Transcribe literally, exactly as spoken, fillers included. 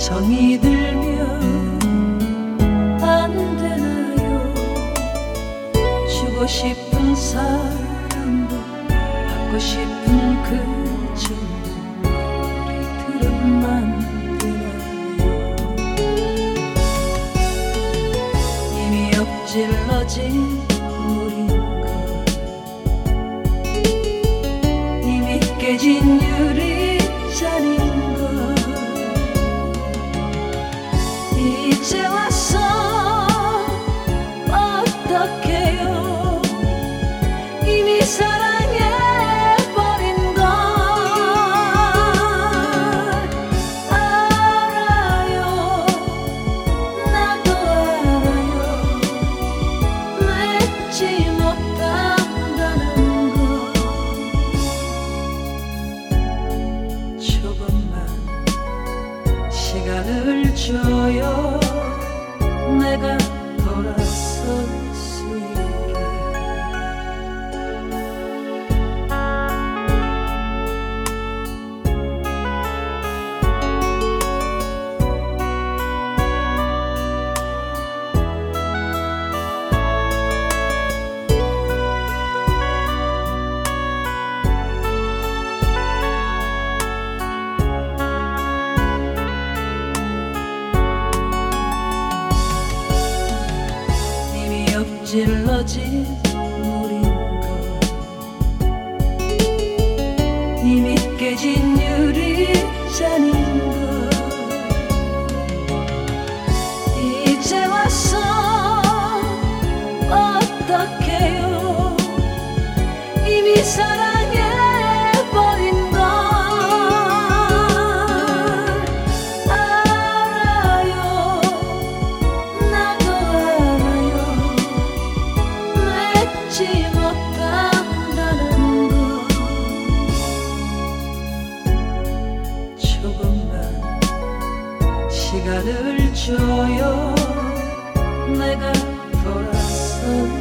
정이 들면 안 되나요? 주고 싶은 사랑도 받고 싶은 그정도 우리 들은만 되나요? 이미 엎질러진 물인걸, 이미 깨진 유리잔인걸, 이제 와서 어떡해요? 이미 사랑해버린 걸 알아요. 나도 알아요. 맺지 못한다는 걸. 조금만 시간을 줘요. 내가 돌아설 수 있게. 엎질러진 물인걸, 이미 깨진 유리잔인걸, 이제 와서 어떡해요? 이미 사랑해버린 걸 알아요. 나도 알아요. 맺지 못한다는 걸. 조금만 시간을 줘요. 내가 돌아서